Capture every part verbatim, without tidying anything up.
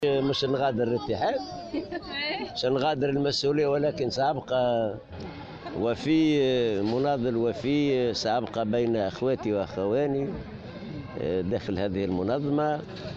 مش نغادر الاتحاد، مش نغادر المسؤولية، ولكن سأبقى وفي مناضل وفي سأبقى بين أخواتي وأخواني داخل هذه المنظمة.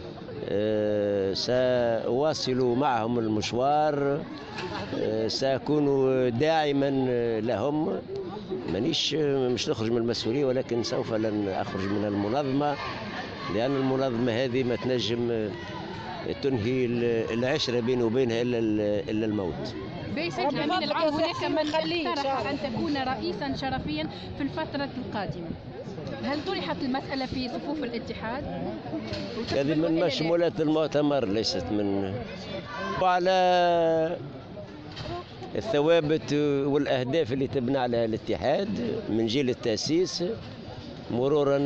سأواصل معهم المشوار، سأكون داعما لهم. مانيش مش نخرج من المسؤولية، ولكن سوف لن أخرج من المنظمة، لأن المنظمة هذه ما تنجم تنهي العشرة بيني وبينها إلا إلا الموت. بيسك من العام هناك من اقترح أن تكون رئيسا شرفيا في الفترة القادمة، هل طرحت المسألة في صفوف الاتحاد؟ هذه من مشمولات المؤتمر، ليست من. وعلى الثوابت والأهداف اللي تبنى عليها الاتحاد من جيل التأسيس، مرورا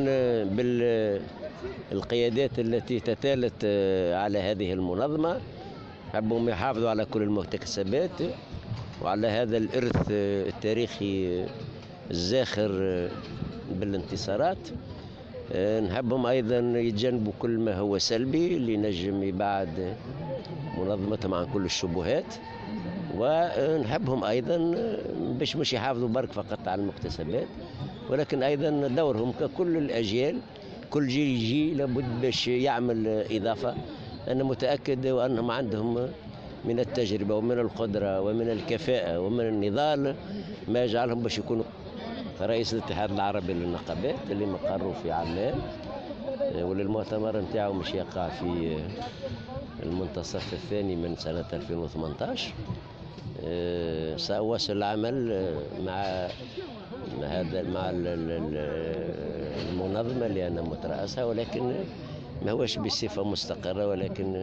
بالقيادات التي تتالت على هذه المنظمة، حبهم يحافظوا على كل المكتسبات وعلى هذا الإرث التاريخي الزاخر بالانتصارات. نحبهم أيضا يتجنبوا كل ما هو سلبي اللي نجم يبعد منظمتهم عن كل الشبهات، ونحبهم أيضا باش مش يحافظوا برك فقط على المكتسبات، ولكن أيضا دورهم ككل الأجيال، كل جيل يجي لابد باش يعمل إضافة. أنا متأكد وأنهم عندهم من التجربة ومن القدرة ومن الكفاءة ومن النضال ما يجعلهم باش يكونوا رئيس الاتحاد العربي للنقابات اللي مقره في عمان، وللمؤتمر نتاعو مش يقع في المنتصف الثاني من سنة ألفين وثمانية عشر. سأواصل العمل مع هذا مع المنظمة اللي أنا مترأسها، ولكن ما هوش بصفة مستقرة، ولكن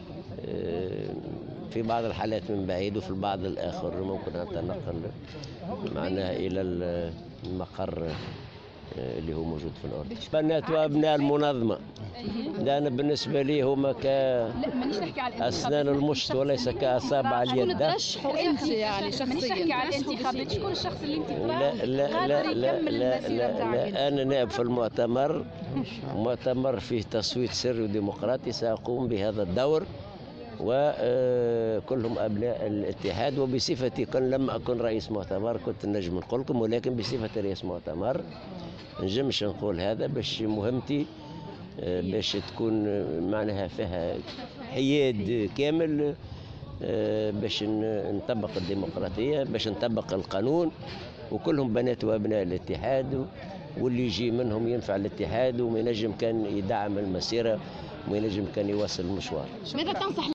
في بعض الحالات من بعيد، وفي البعض الآخر ممكن أتنقل معناها إلى المقر اللي هو موجود في الأردن. بنات وأبناء المنظمة، لأن بالنسبة لي هما كأسنان المشط وليس كأصابع اليد. ترشحوا أنت يعني شخصيا؟ مانيش نحكي على الانتخابات، شكون الشخص اللي أنت لا لا لا لا لا, لا, لا أنا نائب في المؤتمر، مؤتمر فيه تصويت سري وديمقراطي، سأقوم بهذا الدور، وكلهم أبناء الاتحاد. وبصفتي كان لما أكون رئيس مؤتمر كنت نجم نقول لكم، ولكن بصفة رئيس مؤتمر نجمش نقول هذا، باش مهمتي باش تكون معناها فيها حياد كامل، باش نطبق الديمقراطية، باش نطبق القانون، وكلهم بنات وأبناء الاتحاد، واللي يجي منهم ينفع الاتحاد، وما ينجم كان يدعم المسيرة، وما ينجم كان يواصل المشوار. ماذا تنصح